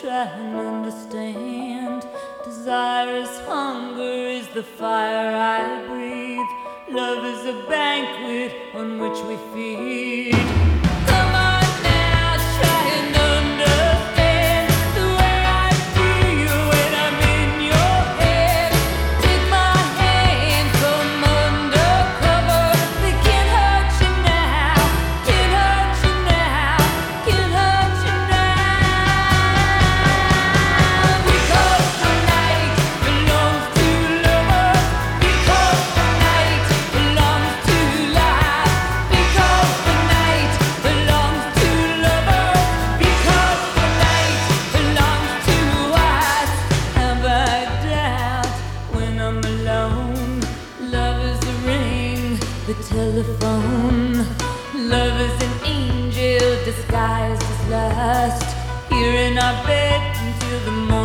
try and understand. Desire is hunger, is the fire I breathe. Love is a banquet on which we feed. Come on now, try and understand the way I feel when I'm in your head. Take my hand from undercover. They can't hurt you now, can't hurt you now, can't hurt you now. Because the night belongs to lovers. Because the night belongs to life. Because the night belongs to lovers. Because the night belongs to us. Have I doubt when I'm alone? Love is the ring, the telephone. Love is an angel disguised as lust. Here in our bed until the morning.